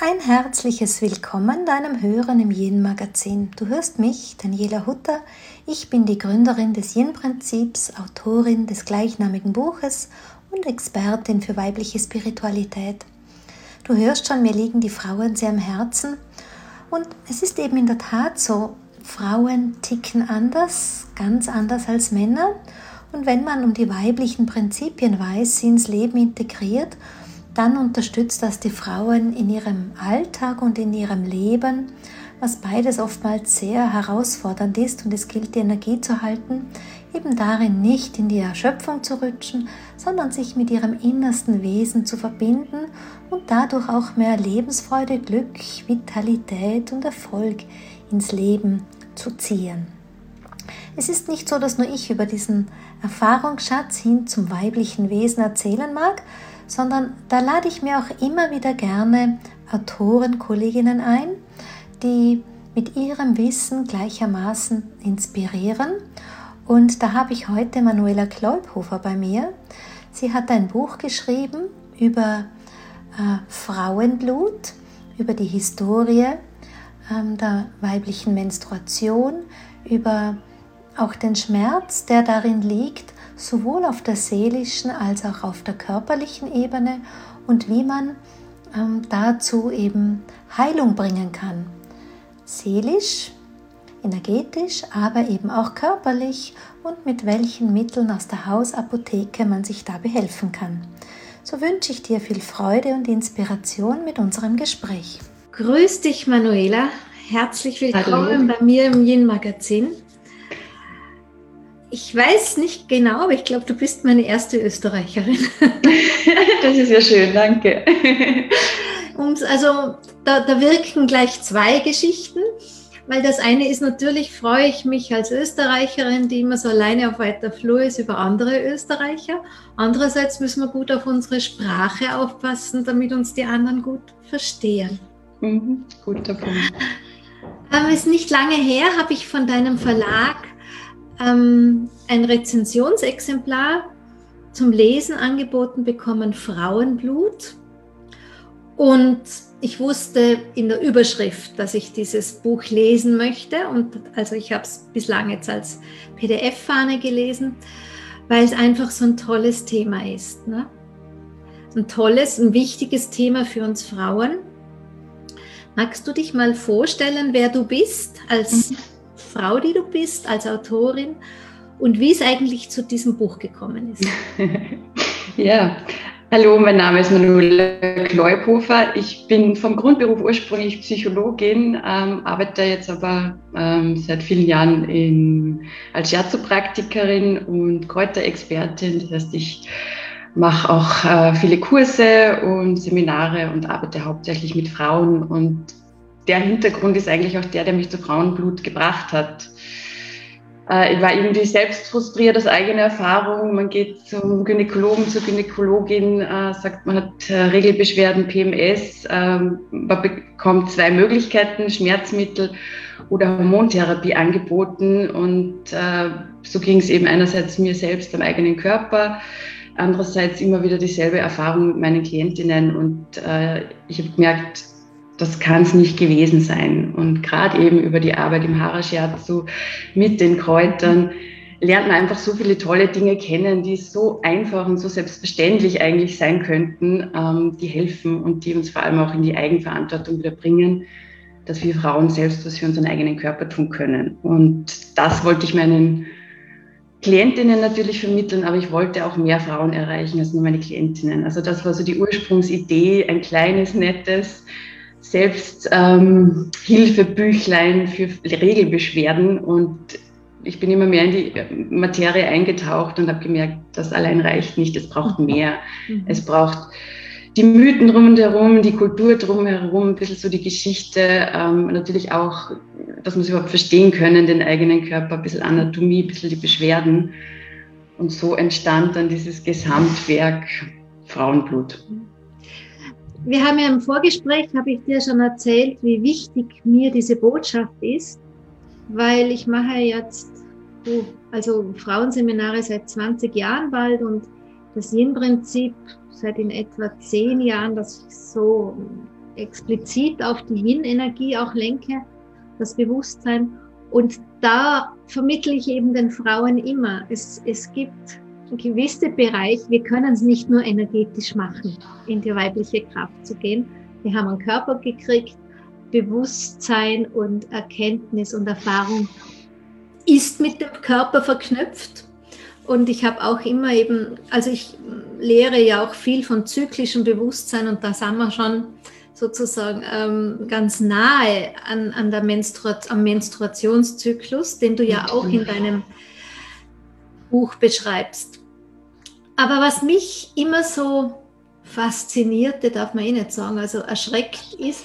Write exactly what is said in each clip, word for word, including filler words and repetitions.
Ein herzliches Willkommen deinem Hören im Yin-Magazin. Du hörst mich, Daniela Hutter. Ich bin die Gründerin des Yin-Prinzips, Autorin des gleichnamigen Buches und Expertin für weibliche Spiritualität. Du hörst schon, mir liegen die Frauen sehr am Herzen. Und es ist eben in der Tat so, Frauen ticken anders, ganz anders als Männer. Und wenn man um die weiblichen Prinzipien weiß, sie ins Leben integriert, dann unterstützt das die Frauen in ihrem Alltag und in ihrem Leben, was beides oftmals sehr herausfordernd ist, und es gilt, die Energie zu halten, eben darin nicht in die Erschöpfung zu rutschen, sondern sich mit ihrem innersten Wesen zu verbinden und dadurch auch mehr Lebensfreude, Glück, Vitalität und Erfolg ins Leben zu ziehen. Es ist nicht so, dass nur ich über diesen Erfahrungsschatz hin zum weiblichen Wesen erzählen mag, sondern da lade ich mir auch immer wieder gerne Autoren, Kolleginnen ein, die mit ihrem Wissen gleichermaßen inspirieren. Und da habe ich heute Manuela Kleubhofer bei mir. Sie hat ein Buch geschrieben über äh, Frauenblut, über die Historie äh, der weiblichen Menstruation, über auch den Schmerz, der darin liegt, sowohl auf der seelischen als auch auf der körperlichen Ebene, und wie man ähm, dazu eben Heilung bringen kann. Seelisch, energetisch, aber eben auch körperlich, und mit welchen Mitteln aus der Hausapotheke man sich da behelfen kann. So wünsche ich dir viel Freude und Inspiration mit unserem Gespräch. Grüß dich, Manuela. Herzlich willkommen Hallo. Bei mir im Yin-Magazin. Ich weiß nicht genau, aber ich glaube, du bist meine erste Österreicherin. Das ist ja schön, danke. Also da, da wirken gleich zwei Geschichten, weil das eine ist, natürlich freue ich mich als Österreicherin, die immer so alleine auf weiter Flur ist, über andere Österreicher. Andererseits müssen wir gut auf unsere Sprache aufpassen, damit uns die anderen gut verstehen. Mhm, guter Punkt. Aber es ist nicht lange her, habe ich von deinem Verlag ein Rezensionsexemplar zum Lesen angeboten bekommen, Frauenblut. Und ich wusste in der Überschrift, dass ich dieses Buch lesen möchte. Und also ich habe es bislang jetzt als P D F-Fahne gelesen, weil es einfach so ein tolles Thema ist. Ne? Ein tolles, ein wichtiges Thema für uns Frauen. Magst du dich mal vorstellen, wer du bist als mhm. Frau, die du bist, als Autorin, und wie es eigentlich zu diesem Buch gekommen ist? Ja, hallo, mein Name ist Manuela Kleubhofer. Ich bin vom Grundberuf ursprünglich Psychologin, ähm, arbeite jetzt aber ähm, seit vielen Jahren in, als Shiatsu-Praktikerin und Kräuterexpertin. Das heißt, ich mache auch äh, viele Kurse und Seminare und arbeite hauptsächlich mit Frauen, und der Hintergrund ist eigentlich auch der, der mich zu Frauenblut gebracht hat. Äh, ich war irgendwie selbst frustriert aus eigener Erfahrung. Man geht zum Gynäkologen, zur Gynäkologin, äh, sagt, man hat äh, Regelbeschwerden, P M S. Äh, man bekommt zwei Möglichkeiten, Schmerzmittel oder Hormontherapie angeboten. Und äh, so ging es eben einerseits mir selbst am eigenen Körper, andererseits immer wieder dieselbe Erfahrung mit meinen Klientinnen. Und äh, ich habe gemerkt, das kann es nicht gewesen sein. Und gerade eben über die Arbeit im Hara-Shiatsu mit den Kräutern lernt man einfach so viele tolle Dinge kennen, die so einfach und so selbstverständlich eigentlich sein könnten, ähm, die helfen und die uns vor allem auch in die Eigenverantwortung wieder bringen, dass wir Frauen selbst was für unseren eigenen Körper tun können. Und das wollte ich meinen Klientinnen natürlich vermitteln, aber ich wollte auch mehr Frauen erreichen als nur meine Klientinnen. Also das war so die Ursprungsidee, ein kleines, nettes Selbsthilfebüchlein ähm, für Regelbeschwerden, und ich bin immer mehr in die Materie eingetaucht und habe gemerkt, das allein reicht nicht, es braucht mehr. Mhm. Es braucht die Mythen rundherum, die Kultur drumherum, ein bisschen so die Geschichte, ähm, natürlich auch, dass man es überhaupt verstehen können, den eigenen Körper, ein bisschen Anatomie, ein bisschen die Beschwerden, und so entstand dann dieses Gesamtwerk Frauenblut. Wir haben ja im Vorgespräch, habe ich dir schon erzählt, wie wichtig mir diese Botschaft ist, weil ich mache jetzt also Frauenseminare seit zwanzig Jahren bald und das Yin-Prinzip seit in etwa zehn Jahren, das ich so explizit auf die Yin-Energie auch lenke, das Bewusstsein. Und da vermittle ich eben den Frauen immer, es, es gibt gewisse Bereiche, wir können es nicht nur energetisch machen, in die weibliche Kraft zu gehen. Wir haben einen Körper gekriegt, Bewusstsein und Erkenntnis und Erfahrung ist mit dem Körper verknüpft. Und ich habe auch immer eben, also ich lehre ja auch viel von zyklischem Bewusstsein und da sind wir schon sozusagen ähm, ganz nahe an, an der Menstrua- am Menstruationszyklus, den du ja auch in deinem Buch beschreibst. Aber was mich immer so faszinierte, darf man eh nicht sagen, also erschreckt ist,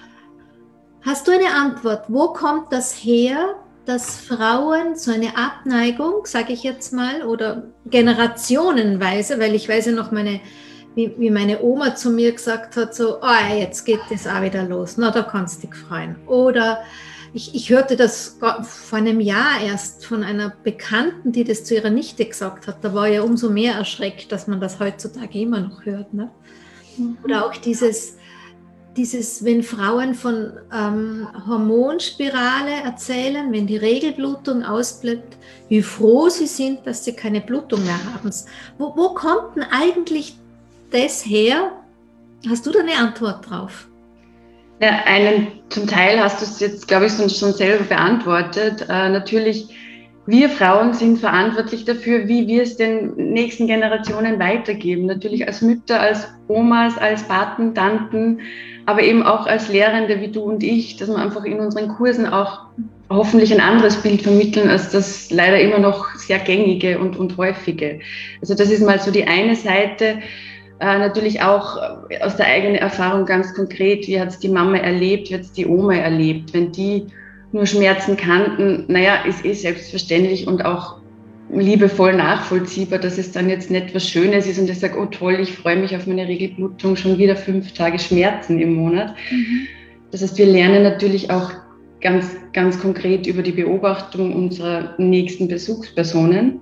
hast du eine Antwort? Wo kommt das her, dass Frauen so eine Abneigung, sage ich jetzt mal, oder generationenweise, weil ich weiß ja noch, meine, wie, wie meine Oma zu mir gesagt hat, so, oh, jetzt geht das auch wieder los, na, da kannst du dich freuen. Oder ich, ich hörte das vor einem Jahr erst von einer Bekannten, die das zu ihrer Nichte gesagt hat, da war ja umso mehr erschreckt, dass man das heutzutage immer noch hört. Ne? Mhm. Oder auch dieses... Dieses, wenn Frauen von ähm, Hormonspirale erzählen, wenn die Regelblutung ausbleibt, wie froh sie sind, dass sie keine Blutung mehr haben. Wo, wo kommt denn eigentlich das her? Hast du da eine Antwort drauf? Ja, einen, zum Teil hast du es jetzt, glaube ich, schon selber beantwortet. Äh, natürlich, wir Frauen sind verantwortlich dafür, wie wir es den nächsten Generationen weitergeben. Natürlich als Mütter, als Omas, als Paten, Tanten, aber eben auch als Lehrende wie du und ich, dass wir einfach in unseren Kursen auch hoffentlich ein anderes Bild vermitteln, als das leider immer noch sehr gängige und, und häufige. Also das ist mal so die eine Seite. Äh, natürlich auch aus der eigenen Erfahrung ganz konkret, wie hat es die Mama erlebt, wie hat es die Oma erlebt. Wenn die nur Schmerzen kannten, naja, ist eh selbstverständlich und auch liebevoll nachvollziehbar, dass es dann jetzt nicht was Schönes ist und ich sage, oh toll, ich freue mich auf meine Regelblutung, schon wieder fünf Tage Schmerzen im Monat. Mhm. Das heißt, wir lernen natürlich auch ganz, ganz konkret über die Beobachtung unserer nächsten Besuchspersonen.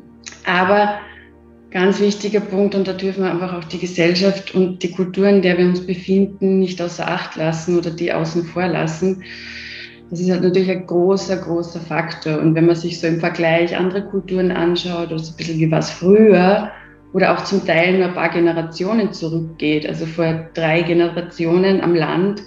Aber ganz wichtiger Punkt, und da dürfen wir einfach auch die Gesellschaft und die Kultur, in der wir uns befinden, nicht außer Acht lassen oder die außen vor lassen. Das ist halt natürlich ein großer, großer Faktor. Und wenn man sich so im Vergleich andere Kulturen anschaut, oder so ein bisschen wie was früher, oder auch zum Teil nur ein paar Generationen zurückgeht, also vor drei Generationen am Land,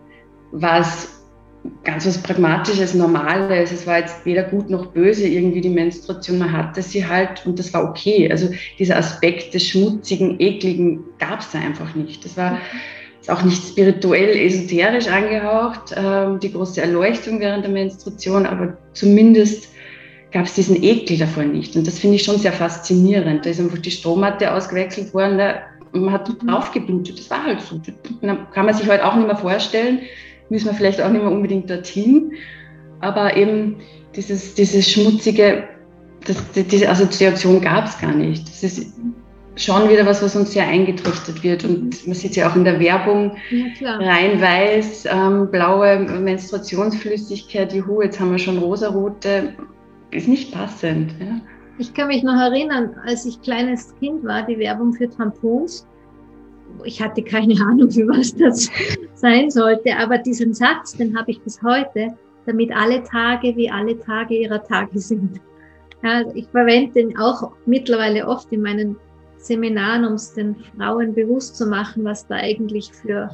war es ganz was Pragmatisches, Normales. Es war jetzt weder gut noch böse irgendwie die Menstruation, man hatte sie halt und das war okay. Also dieser Aspekt des Schmutzigen, Ekligen gab es einfach nicht. Das war ist auch nicht spirituell, esoterisch angehaucht, ähm, die große Erleuchtung während der Menstruation, aber zumindest gab es diesen Ekel davor nicht. Und das finde ich schon sehr faszinierend. Da ist einfach die Strommatte ausgewechselt worden, da, man hat drauf geblutet. Das war halt so. Kann man sich heute auch nicht mehr vorstellen, müssen wir vielleicht auch nicht mehr unbedingt dorthin. Aber eben dieses, dieses schmutzige, das, diese Assoziation gab es gar nicht. Das ist schon wieder was, was uns sehr eingetrichtert wird. Und man sieht ja auch in der Werbung, ja, rein weiß, ähm, blaue Menstruationsflüssigkeit, juhu, jetzt haben wir schon rosarote, ist nicht passend. Ja. Ich kann mich noch erinnern, als ich kleines Kind war, die Werbung für Tampons. Ich hatte keine Ahnung, für was das sein sollte, aber diesen Satz, den habe ich bis heute, damit alle Tage wie alle Tage ihrer Tage sind. Ja, ich verwende den auch mittlerweile oft in meinen Seminaren, um es den Frauen bewusst zu machen, was da eigentlich für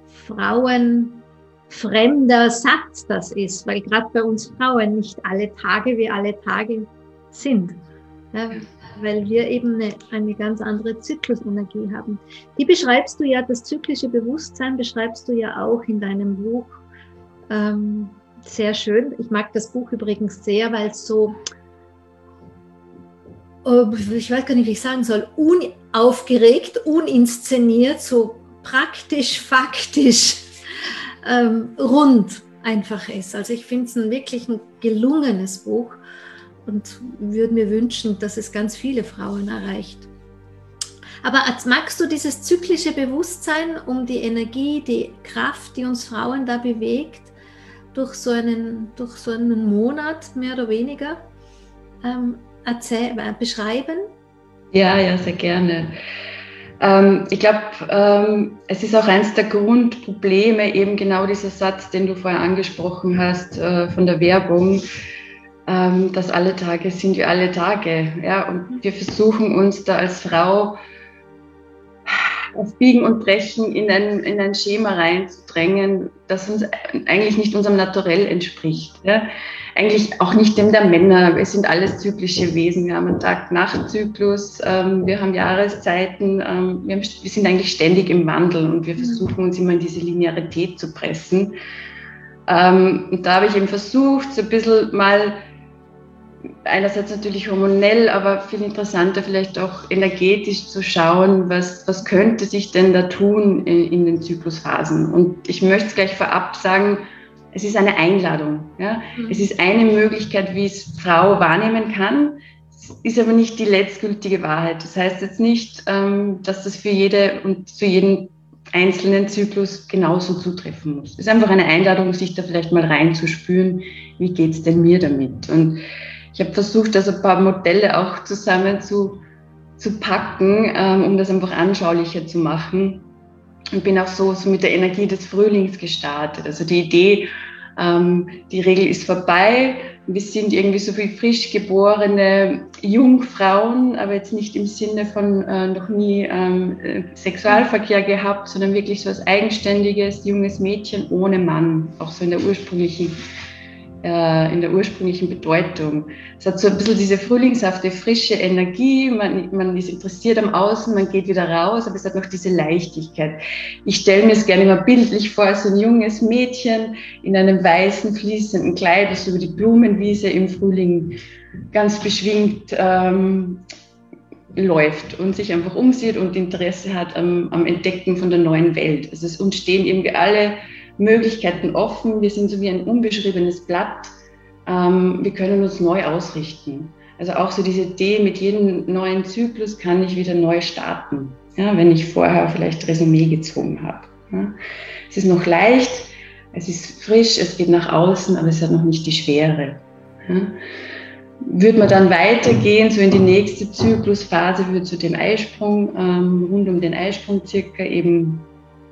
Frauen fremder Satz das ist, weil gerade bei uns Frauen nicht alle Tage wie alle Tage sind, ja, weil wir eben eine, eine ganz andere Zyklusenergie haben. Die beschreibst du ja, das zyklische Bewusstsein beschreibst du ja auch in deinem Buch ähm, sehr schön. Ich mag das Buch übrigens sehr, weil es so, ich weiß gar nicht, wie ich sagen soll, unaufgeregt, uninszeniert, so praktisch, faktisch, ähm, rund einfach ist. Also ich finde es ein wirklich ein gelungenes Buch und würde mir wünschen, dass es ganz viele Frauen erreicht. Aber magst du dieses zyklische Bewusstsein um die Energie, die Kraft, die uns Frauen da bewegt, durch so einen, durch so einen Monat mehr oder weniger ähm, erzähl- beschreiben? Ja, ja, sehr gerne. Ähm, ich glaube, ähm, es ist auch eines der Grundprobleme, eben genau dieser Satz, den du vorher angesprochen hast, äh, von der Werbung, ähm, dass alle Tage sind wie alle Tage. Ja? Und wir versuchen uns da als Frau auf Biegen und Brechen in ein, in ein Schema reinzudrängen, das uns eigentlich nicht unserem Naturell entspricht. Ja? Eigentlich auch nicht dem der Männer. Wir sind alles zyklische Wesen. Wir haben einen Tag-Nacht-Zyklus, ähm, wir haben Jahreszeiten, ähm, wir, haben, wir sind eigentlich ständig im Wandel und wir versuchen uns immer in diese Linearität zu pressen. Ähm, und da habe ich eben versucht, so ein bisschen mal einerseits natürlich hormonell, aber viel interessanter vielleicht auch energetisch zu schauen, was, was könnte sich denn da tun in, in den Zyklusphasen. Und ich möchte es gleich vorab sagen, es ist eine Einladung. Ja? Mhm. Es ist eine Möglichkeit, wie es Frau wahrnehmen kann, es ist aber nicht die letztgültige Wahrheit. Das heißt jetzt nicht, ähm, dass das für jede und für jeden einzelnen Zyklus genauso zutreffen muss. Es ist einfach eine Einladung, sich da vielleicht mal reinzuspüren, wie geht es denn mir damit? Und ich habe versucht, also ein paar Modelle auch zusammen zu, zu packen, ähm, um das einfach anschaulicher zu machen. Und bin auch so, so mit der Energie des Frühlings gestartet. Also die Idee, ähm, die Regel ist vorbei. Wir sind irgendwie so wie frisch geborene Jungfrauen, aber jetzt nicht im Sinne von äh, noch nie ähm, Sexualverkehr gehabt, sondern wirklich so als eigenständiges, junges Mädchen ohne Mann, auch so in der ursprünglichen in der ursprünglichen Bedeutung. Es hat so ein bisschen diese frühlingshafte, frische Energie, man, man ist interessiert am Außen, man geht wieder raus, aber es hat noch diese Leichtigkeit. Ich stelle mir es gerne immer bildlich vor, so ein junges Mädchen in einem weißen, fließenden Kleid, das über die Blumenwiese im Frühling ganz beschwingt ähm, läuft und sich einfach umsieht und Interesse hat am, am Entdecken von der neuen Welt. Also es uns stehen irgendwie alle Möglichkeiten offen, wir sind so wie ein unbeschriebenes Blatt, ähm, wir können uns neu ausrichten. Also auch so diese Idee, mit jedem neuen Zyklus kann ich wieder neu starten, ja, wenn ich vorher vielleicht Resümee gezogen habe. Ja. Es ist noch leicht, es ist frisch, es geht nach außen, aber es hat noch nicht die Schwere. Ja. Würde man dann weitergehen, so in die nächste Zyklusphase, würde zu dem Eisprung, ähm, rund um den Eisprung circa eben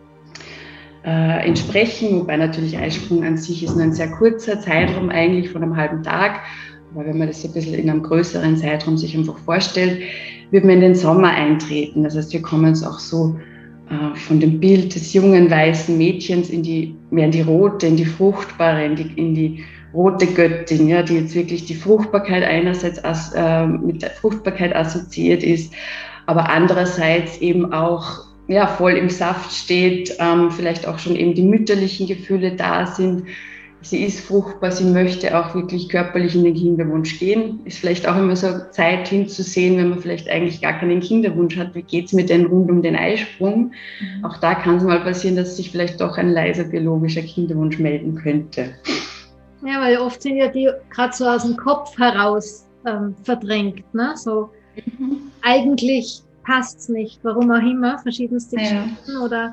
Äh, entsprechen, wobei natürlich Eisprung an sich ist nur ein sehr kurzer Zeitraum eigentlich von einem halben Tag, aber wenn man das ein bisschen in einem größeren Zeitraum sich einfach vorstellt, wird man in den Sommer eintreten. Das heißt, wir kommen jetzt auch so äh, von dem Bild des jungen weißen Mädchens in die, mehr in die rote, in die fruchtbare, in die, in die rote Göttin, ja, die jetzt wirklich die Fruchtbarkeit einerseits as, äh, mit der Fruchtbarkeit assoziiert ist, aber andererseits eben auch ja, voll im Saft steht, ähm, vielleicht auch schon eben die mütterlichen Gefühle da sind. Sie ist fruchtbar, sie möchte auch wirklich körperlich in den Kinderwunsch gehen. Ist vielleicht auch immer so Zeit hinzusehen, wenn man vielleicht eigentlich gar keinen Kinderwunsch hat, wie geht's mit denn rund um den Eisprung? Mhm. Auch da kann es mal passieren, dass sich vielleicht doch ein leiser biologischer Kinderwunsch melden könnte. Ja, weil oft sind ja die gerade so aus dem Kopf heraus ähm, verdrängt, ne? So mhm. eigentlich passt es nicht, warum auch immer, verschiedenste Geschichten. Ja. Oder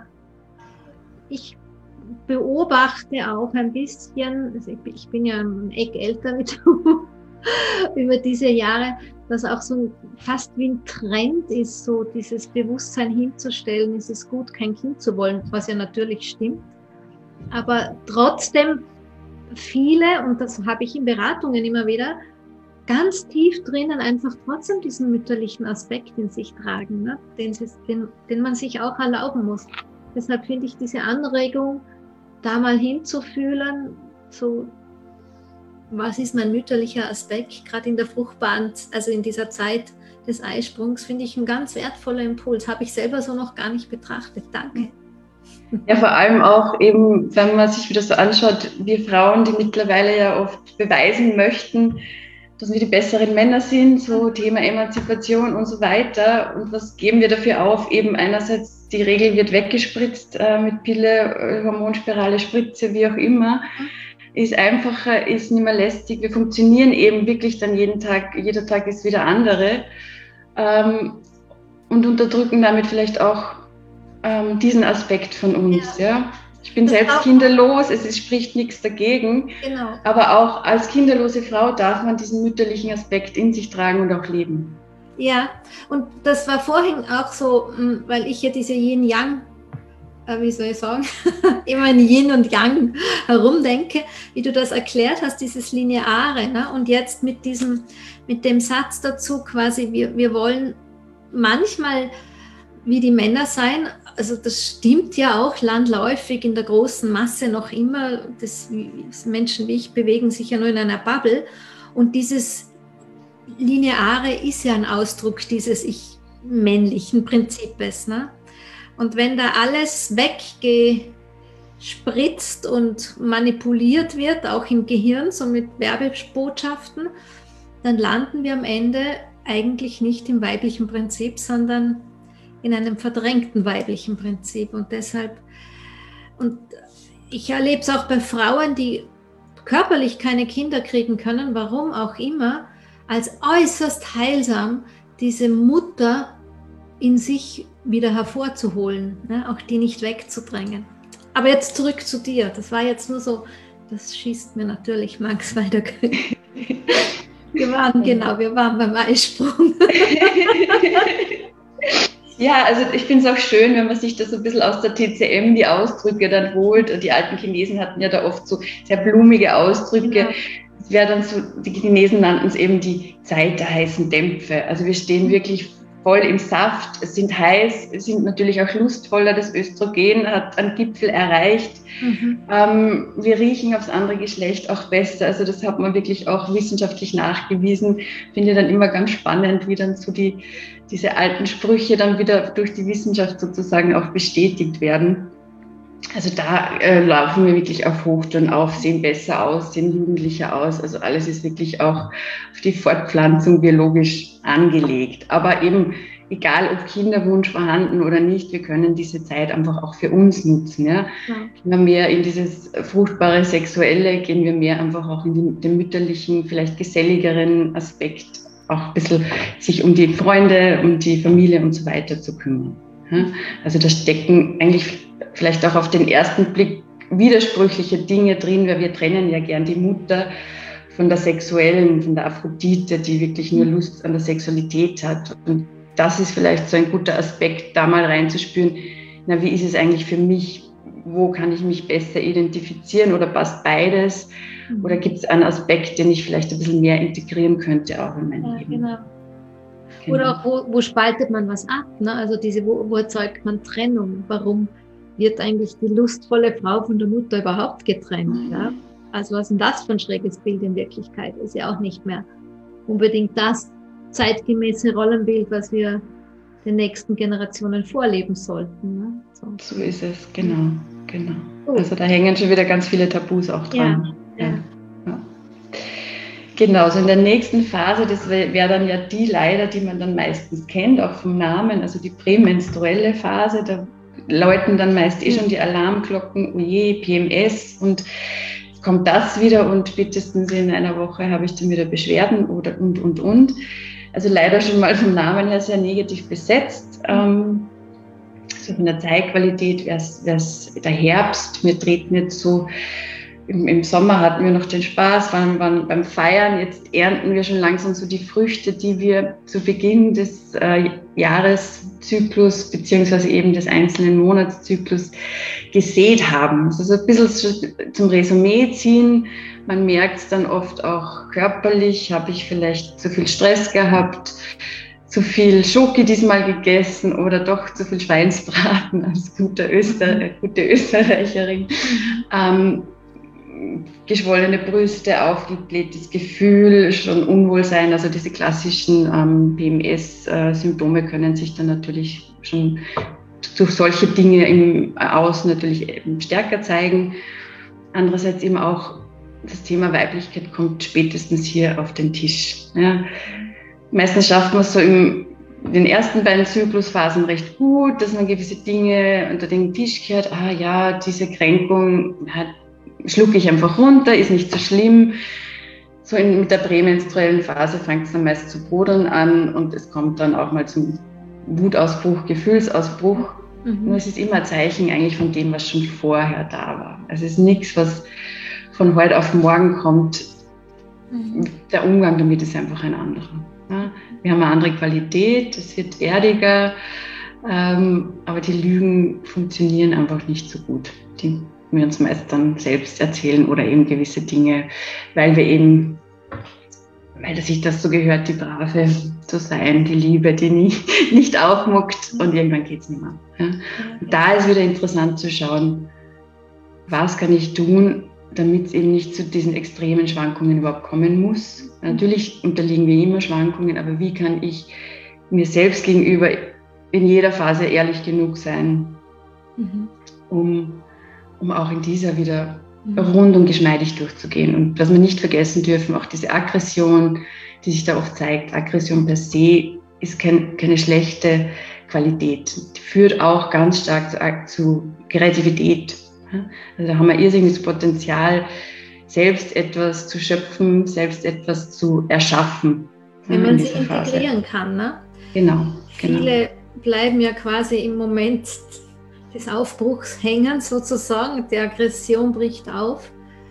ich beobachte auch ein bisschen, also ich bin ja ein Eck älter wie du, über diese Jahre, dass auch so fast wie ein Trend ist, so dieses Bewusstsein hinzustellen, ist es gut, kein Kind zu wollen, was ja natürlich stimmt. Aber trotzdem viele, und das habe ich in Beratungen immer wieder, ganz tief drinnen einfach trotzdem diesen mütterlichen Aspekt in sich tragen, ne? den, den, den man sich auch erlauben muss. Deshalb finde ich diese Anregung, da mal hinzufühlen, so, was ist mein mütterlicher Aspekt, gerade in der fruchtbaren, also in dieser Zeit des Eisprungs, finde ich ein ganz wertvoller Impuls. Habe ich selber so noch gar nicht betrachtet. Danke. Ja, vor allem auch eben, wenn man sich wieder so anschaut, wir Frauen, die mittlerweile ja oft beweisen möchten, dass wir die besseren Männer sind, so Thema Emanzipation und so weiter. Und was geben wir dafür auf? Eben einerseits, die Regel wird weggespritzt äh, mit Pille, äh, Hormonspirale, Spritze, wie auch immer. Ist einfacher, ist nicht mehr lästig. Wir funktionieren eben wirklich dann jeden Tag, jeder Tag ist wieder andere. Ähm, und unterdrücken damit vielleicht auch ähm, diesen Aspekt von uns, ja. ja? Ich bin das selbst kinderlos, es ist, spricht nichts dagegen, genau. Aber auch als kinderlose Frau darf man diesen mütterlichen Aspekt in sich tragen und auch leben. Ja, und das war vorhin auch so, weil ich ja diese Yin-Yang, äh, wie soll ich sagen, immer in Yin und Yang herumdenke, wie du das erklärt hast, dieses Lineare. Ne? Und jetzt mit diesem, mit dem Satz dazu quasi, wir, wir wollen manchmal wie die Männer sein, also das stimmt ja auch landläufig in der großen Masse noch immer, das, Menschen wie ich bewegen sich ja nur in einer Bubble und dieses Lineare ist ja ein Ausdruck dieses ich männlichen Prinzips. Ne? Und wenn da alles weggespritzt und manipuliert wird, auch im Gehirn, so mit Werbebotschaften, dann landen wir am Ende eigentlich nicht im weiblichen Prinzip, sondern in einem verdrängten weiblichen Prinzip. Und deshalb, und ich erlebe es auch bei Frauen, die körperlich keine Kinder kriegen können, warum auch immer, als äußerst heilsam, diese Mutter in sich wieder hervorzuholen, ne? Auch die nicht wegzudrängen. Aber jetzt zurück zu dir. Das war jetzt nur so, das schießt mir natürlich Max weiter. Wir waren, genau, wir waren beim Eisprung. Ja, also ich finde es auch schön, wenn man sich das so ein bisschen aus der T C M die Ausdrücke dann holt. Die alten Chinesen hatten ja da oft so sehr blumige Ausdrücke. Genau. Es wäre dann so, die Chinesen nannten es eben die Zeit der heißen Dämpfe. Also wir stehen wirklich voll im Saft, es sind heiß, es sind natürlich auch lustvoller, das Östrogen hat einen Gipfel erreicht. Mhm. Ähm, wir riechen aufs andere Geschlecht auch besser, also das hat man wirklich auch wissenschaftlich nachgewiesen. Finde ich dann immer ganz spannend, wie dann so die, diese alten Sprüche dann wieder durch die Wissenschaft sozusagen auch bestätigt werden. Also da äh, laufen wir wirklich auf Hochtouren auf, sehen besser aus, sehen jugendlicher aus. Also alles ist wirklich auch auf die Fortpflanzung biologisch angelegt. Aber eben, egal ob Kinderwunsch vorhanden oder nicht, wir können diese Zeit einfach auch für uns nutzen. Ja? Ja. Gehen wir mehr in dieses fruchtbare Sexuelle, gehen wir mehr einfach auch in die, den mütterlichen, vielleicht geselligeren Aspekt, auch ein bisschen sich um die Freunde, um die Familie und so weiter zu kümmern. Ja? Also da stecken eigentlich vielleicht auch auf den ersten Blick widersprüchliche Dinge drin, weil wir trennen ja gern die Mutter von der sexuellen, von der Aphrodite, die wirklich nur Lust an der Sexualität hat. Und das ist vielleicht so ein guter Aspekt, da mal reinzuspüren, na, wie ist es eigentlich für mich, wo kann ich mich besser identifizieren oder passt beides? Oder gibt es einen Aspekt, den ich vielleicht ein bisschen mehr integrieren könnte auch in mein ja, Leben? Genau. Genau. Oder auch, wo, wo spaltet man was ab? Ne? Also diese, wo, wo erzeugt man Trennung? Warum wird eigentlich die lustvolle Frau von der Mutter überhaupt getrennt? Mhm. Ja? Also was ist denn das für ein schräges Bild in Wirklichkeit? Ist ja auch nicht mehr unbedingt das zeitgemäße Rollenbild, was wir den nächsten Generationen vorleben sollten. Ne? So. so ist es, genau. genau. Oh. Also da hängen schon wieder ganz viele Tabus auch dran. Ja, ja. Ja. Genau, so in der nächsten Phase, das wäre wär dann ja die leider, die man dann meistens kennt, auch vom Namen, also die prämenstruelle Phase, da läuten dann meist eh schon die Alarmglocken, oh je, P M S und kommt das wieder und spätestens in einer Woche habe ich dann wieder Beschwerden oder und, und, und. Also leider schon mal vom Namen her sehr negativ besetzt. Ähm, so von der Zeitqualität wäre es der Herbst, mir dreht nicht so. Im, Im Sommer hatten wir noch den Spaß, waren, waren beim Feiern, jetzt ernten wir schon langsam so die Früchte, die wir zu Beginn des äh, Jahreszyklus beziehungsweise eben des einzelnen Monatszyklus gesät haben. Also so ein bisschen zum Resümee ziehen, man merkt es dann oft auch körperlich, habe ich vielleicht zu viel Stress gehabt, zu viel Schoki diesmal gegessen oder doch zu viel Schweinsbraten als gute, Öster, gute Österreicherin. Ähm, geschwollene Brüste, aufgeblähtes Gefühl, schon Unwohlsein, also diese klassischen ähm, P M S-Symptome können sich dann natürlich schon durch solche Dinge im Außen natürlich eben stärker zeigen. Andererseits eben auch das Thema Weiblichkeit kommt spätestens hier auf den Tisch. Ja. Meistens schafft man es so im in den ersten beiden Zyklusphasen recht gut, dass man gewisse Dinge unter den Tisch kehrt. Ah ja, diese Kränkung hat schlucke ich einfach runter, ist nicht so schlimm. So in, mit der prämenstruellen Phase fängt es dann meist zu brodeln an und es kommt dann auch mal zum Wutausbruch, Gefühlsausbruch. Mhm. Nur es ist immer ein Zeichen eigentlich von dem, was schon vorher da war. Es ist nichts, was von heute auf morgen kommt. Mhm. Der Umgang damit ist einfach ein anderer. Ja? wir haben eine andere Qualität, es wird erdiger, ähm, aber die Lügen funktionieren einfach nicht so gut, die wir uns meist dann selbst erzählen oder eben gewisse Dinge, weil wir eben, weil sich das so gehört, die Brave zu sein, die Liebe, die nie, nicht aufmuckt und irgendwann geht es nicht mehr. Ja? Und da ist wieder interessant zu schauen, was kann ich tun, damit es eben nicht zu diesen extremen Schwankungen überhaupt kommen muss. Natürlich unterliegen wir immer Schwankungen, aber wie kann ich mir selbst gegenüber in jeder Phase ehrlich genug sein, mhm. um, um auch in dieser wieder mhm. rund und geschmeidig durchzugehen. Und was wir nicht vergessen dürfen, auch diese Aggression, die sich da oft zeigt, Aggression per se ist kein, keine schlechte Qualität. Die führt auch ganz stark zu, zu Kreativität. Also da haben wir irrsinniges Potenzial, selbst etwas zu schöpfen, selbst etwas zu erschaffen. Wenn man sie integrieren Phase. kann, ne? Genau, genau. Viele bleiben ja quasi im Moment des Aufbruchs hängen sozusagen, die Aggression bricht auf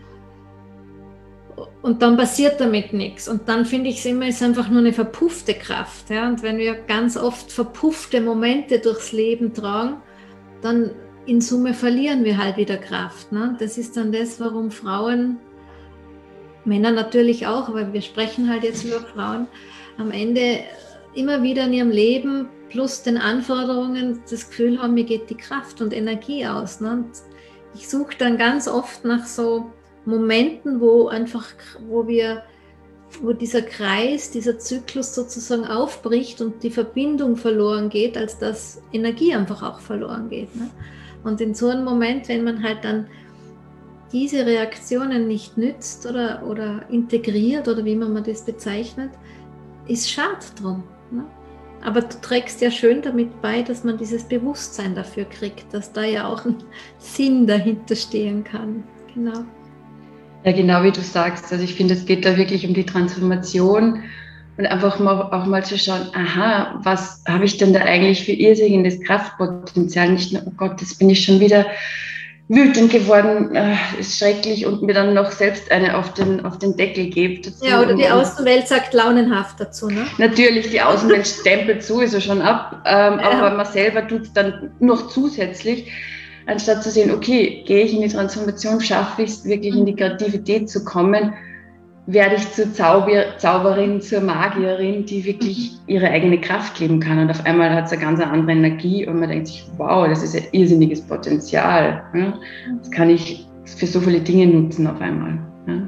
und dann passiert damit nichts. Und dann finde ich es immer, ist einfach nur eine verpuffte Kraft. Ja? Und wenn wir ganz oft verpuffte Momente durchs Leben tragen, dann in Summe verlieren wir halt wieder Kraft. Ne? Das ist dann das, warum Frauen, Männer natürlich auch, aber wir sprechen halt jetzt über Frauen, am Ende immer wieder in ihrem Leben plus den Anforderungen das Gefühl haben, mir geht die Kraft und Energie aus. Ne? Und ich suche dann ganz oft nach so Momenten, wo einfach, wo wir, wo dieser Kreis, dieser Zyklus sozusagen aufbricht und die Verbindung verloren geht, als dass Energie einfach auch verloren geht. Ne? Und in so einem Moment, wenn man halt dann diese Reaktionen nicht nützt oder, oder integriert oder wie man das bezeichnet, ist schade drum. Ne? Aber du trägst ja schön damit bei, dass man dieses Bewusstsein dafür kriegt, dass da ja auch ein Sinn dahinter stehen kann. Genau. Ja, genau wie du sagst. Also ich finde, es geht da wirklich um die Transformation und einfach mal, auch mal zu schauen, aha, was habe ich denn da eigentlich für irrsinniges Kraftpotenzial? Nicht nur, oh Gott, jetzt bin ich schon wieder wütend geworden, äh, ist schrecklich und mir dann noch selbst eine auf den, auf den Deckel gibt. Dazu. Ja, oder die Außenwelt sagt launenhaft dazu, ne? Natürlich, die Außenwelt stempelt sowieso schon ab, ähm, ja. aber man selber tut es dann noch zusätzlich, anstatt zu sehen, okay, gehe ich in die Transformation, schaffe ich es wirklich in die Kreativität zu kommen, werde ich zur Zauber, Zauberin, zur Magierin, die wirklich ihre eigene Kraft leben kann. Und auf einmal hat es eine ganz andere Energie und man denkt sich, wow, das ist ein irrsinniges Potenzial. Ja? Das kann ich für so viele Dinge nutzen auf einmal. Ja?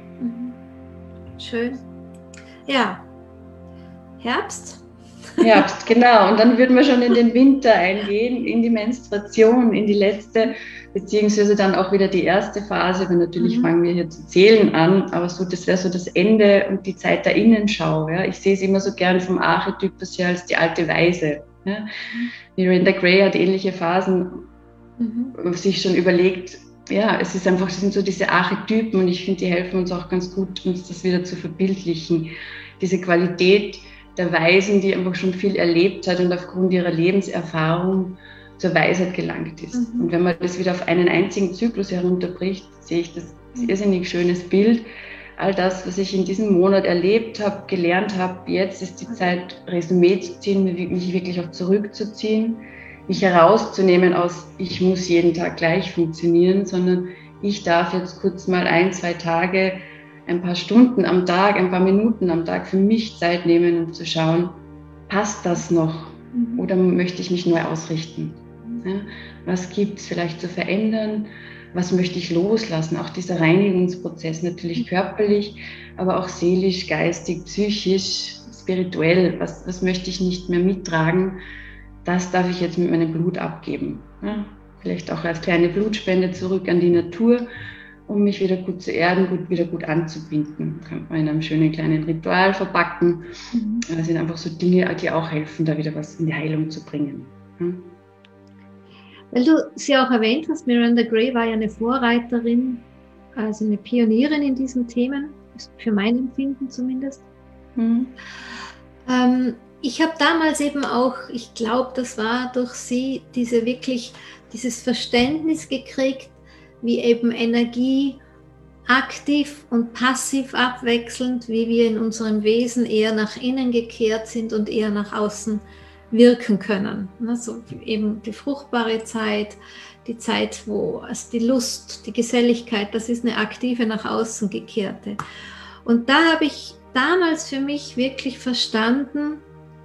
Schön. Ja, Herbst. Herbst, genau. Und dann würden wir schon in den Winter eingehen, in die Menstruation, in die letzte, beziehungsweise dann auch wieder die erste Phase, weil natürlich mhm. fangen wir hier zu zählen an, aber so, das wäre so das Ende und die Zeit der Innenschau. Ja. Ich sehe es immer so gern vom Archetypus her als die alte Weise. Ja. Mhm. Miranda Gray hat ähnliche Phasen, mhm. sich schon überlegt, ja, es ist einfach, das sind so diese Archetypen und ich finde, die helfen uns auch ganz gut, uns das wieder zu verbildlichen. Diese Qualität der Weisen, die einfach schon viel erlebt hat und aufgrund ihrer Lebenserfahrung zur Weisheit gelangt ist. Mhm. Und wenn man das wieder auf einen einzigen Zyklus herunterbricht, sehe ich das als irrsinnig schönes Bild. All das, was ich in diesem Monat erlebt habe, gelernt habe, jetzt ist die Zeit, Resümee zu ziehen, mich wirklich auch zurückzuziehen, mich herauszunehmen aus, ich muss jeden Tag gleich funktionieren, sondern ich darf jetzt kurz mal ein, zwei Tage, ein paar Stunden am Tag, ein paar Minuten am Tag für mich Zeit nehmen, um zu schauen, passt das noch mhm. oder möchte ich mich neu ausrichten? Ja, was gibt es vielleicht zu verändern? Was möchte ich loslassen? Auch dieser Reinigungsprozess, natürlich körperlich, aber auch seelisch, geistig, psychisch, spirituell. Was, was möchte ich nicht mehr mittragen? Das darf ich jetzt mit meinem Blut abgeben. Ja, vielleicht auch als kleine Blutspende zurück an die Natur, um mich wieder gut zu erden, gut, wieder gut anzubinden. Kann man in einem schönen kleinen Ritual verpacken. Mhm. Das sind einfach so Dinge, die auch helfen, da wieder was in die Heilung zu bringen. Ja. Weil du sie auch erwähnt hast, Miranda Gray war ja eine Vorreiterin, also eine Pionierin in diesen Themen, für mein Empfinden zumindest. Mhm. Ähm, ich habe damals eben auch, ich glaube, das war durch sie, diese wirklich, dieses Verständnis gekriegt, wie eben Energie aktiv und passiv abwechselnd, wie wir in unserem Wesen eher nach innen gekehrt sind und eher nach außen wirken können. Also eben die fruchtbare Zeit, die Zeit, wo also die Lust, die Geselligkeit, das ist eine aktive nach außen gekehrte. Und da habe ich damals für mich wirklich verstanden,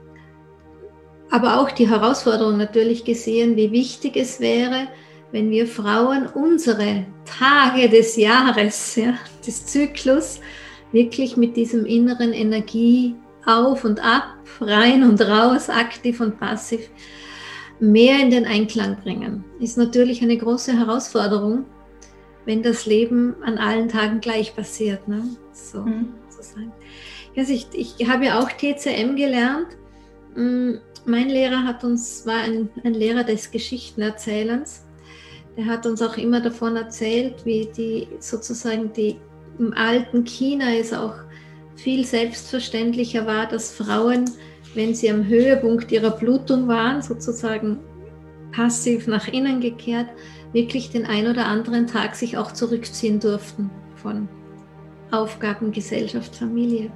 aber auch die Herausforderung natürlich gesehen, wie wichtig es wäre, wenn wir Frauen unsere Tage des Jahres, ja, des Zyklus, wirklich mit diesem inneren Energie auf und ab, rein und raus, aktiv und passiv, mehr in den Einklang bringen. Ist natürlich eine große Herausforderung, wenn das Leben an allen Tagen gleich passiert. Ne? So, mhm. sozusagen. Also ich, ich habe ja auch T C M gelernt. Mein Lehrer hat uns, war ein, ein Lehrer des Geschichtenerzählens. Der hat uns auch immer davon erzählt, wie die sozusagen die im alten China es auch viel selbstverständlicher war, dass Frauen, wenn sie am Höhepunkt ihrer Blutung waren, sozusagen passiv nach innen gekehrt, wirklich den ein oder anderen Tag sich auch zurückziehen durften von Aufgaben, Gesellschaft, Familie.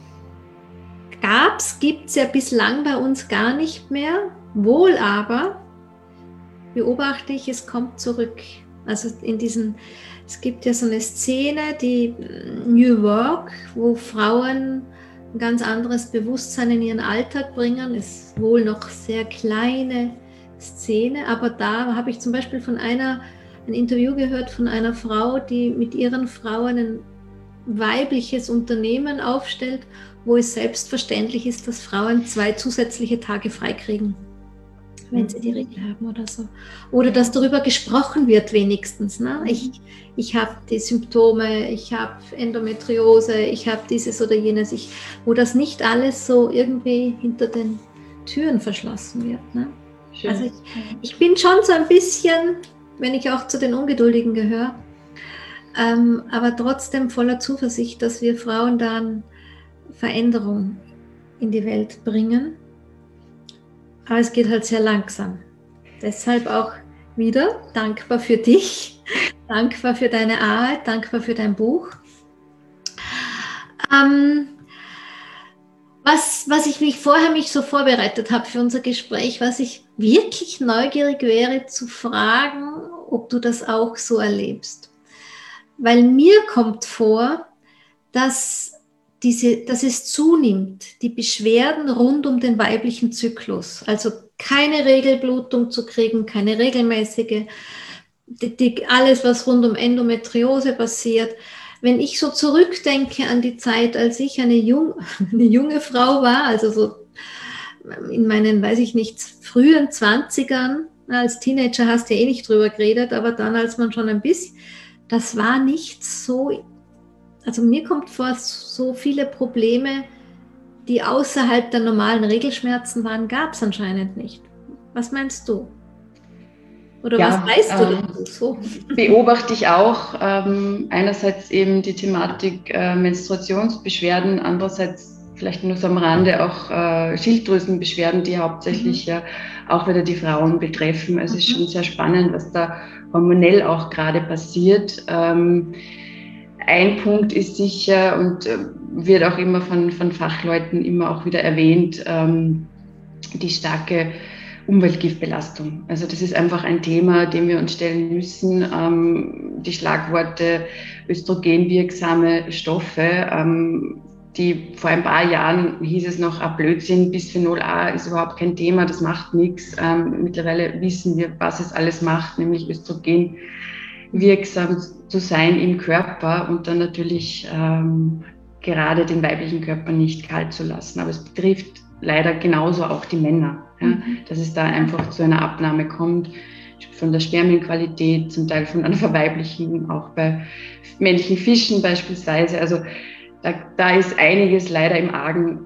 Gab's, gibt's ja bislang bei uns gar nicht mehr, wohl aber beobachte ich, es kommt zurück. Also in diesen, es gibt ja so eine Szene, die New Work, wo Frauen ein ganz anderes Bewusstsein in ihren Alltag bringen, ist wohl noch sehr kleine Szene, aber da habe ich zum Beispiel von einer, ein Interview gehört von einer Frau, die mit ihren Frauen ein weibliches Unternehmen aufstellt, wo es selbstverständlich ist, dass Frauen zwei zusätzliche Tage freikriegen, wenn sie die Regel haben oder so. Oder dass darüber gesprochen wird wenigstens. Ne? Ich, ich habe die Symptome, ich habe Endometriose, ich habe dieses oder jenes, ich, wo das nicht alles so irgendwie hinter den Türen verschlossen wird. Ne? Also ich, ich bin schon so ein bisschen, wenn ich auch zu den Ungeduldigen gehöre, ähm, aber trotzdem voller Zuversicht, dass wir Frauen dann Veränderung in die Welt bringen. Aber es geht halt sehr langsam. Deshalb auch wieder dankbar für dich, dankbar für deine Arbeit, dankbar für dein Buch. Ähm, was, was ich mich vorher mich so vorbereitet habe für unser Gespräch, was ich wirklich neugierig wäre zu fragen, ob du das auch so erlebst. Weil mir kommt vor, dass Diese, dass es zunimmt, die Beschwerden rund um den weiblichen Zyklus, also keine Regelblutung zu kriegen, keine regelmäßige, die, die, alles, was rund um Endometriose passiert. Wenn ich so zurückdenke an die Zeit, als ich eine, jung, eine junge Frau war, also so in meinen, weiß ich nicht, frühen Zwanzigern, als Teenager hast du ja eh nicht drüber geredet, aber dann, als man schon ein bisschen, das war nicht so. Also mir kommt vor, so viele Probleme, die außerhalb der normalen Regelschmerzen waren, gab es anscheinend nicht. Was meinst du? Oder ja, was weißt du ähm, dazu? So? Beobachte ich auch ähm, einerseits eben die Thematik äh, Menstruationsbeschwerden, andererseits vielleicht nur so am Rande auch äh, Schilddrüsenbeschwerden, die hauptsächlich mhm. ja auch wieder die Frauen betreffen. Also es mhm. ist schon sehr spannend, was da hormonell auch gerade passiert. Ähm, Ein Punkt ist sicher und äh, wird auch immer von, von Fachleuten immer auch wieder erwähnt, ähm, die starke Umweltgiftbelastung. Also das ist einfach ein Thema, dem wir uns stellen müssen. Ähm, die Schlagworte östrogenwirksame Stoffe, ähm, die vor ein paar Jahren hieß es noch, ah, Blödsinn, Bisphenol A ist überhaupt kein Thema, das macht nichts. Ähm, mittlerweile wissen wir, was es alles macht, nämlich Östrogen wirksam zu sein im Körper und dann natürlich ähm, gerade den weiblichen Körper nicht kalt zu lassen. Aber es betrifft leider genauso auch die Männer, ja, mhm. dass es da einfach zu einer Abnahme kommt, von der Spermienqualität, zum Teil von einer Verweiblichung, auch bei männlichen Fischen beispielsweise. Also da, da ist einiges leider im Argen.